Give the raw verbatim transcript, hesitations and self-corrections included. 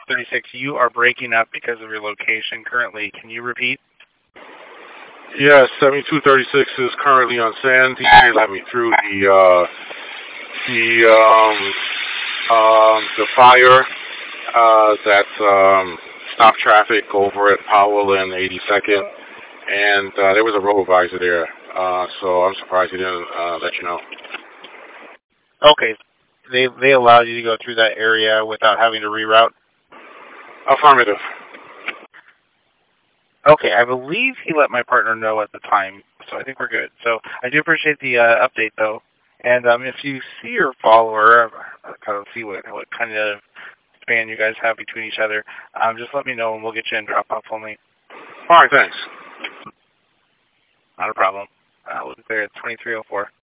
thirty-six, you are breaking up because of your location currently. Can you repeat? Yes, seventy-two thirty-six is currently on Sand. He let me through the uh, the um, um, the fire uh, that um, stopped traffic over at Powell and eighty-second, and uh, there was a road advisor there. Uh, so I'm surprised he didn't uh, let you know. Okay, they they allowed you to go through that area without having to reroute? Affirmative. Okay, I believe he let my partner know at the time, so I think we're good. So I do appreciate the uh, update, though. And um, if you see your follower, uh, kind of see what what kind of span you guys have between each other, um, just let me know and we'll get you in drop-off only. All right, thanks. Not a problem. Uh, we'll be there at twenty-three oh four.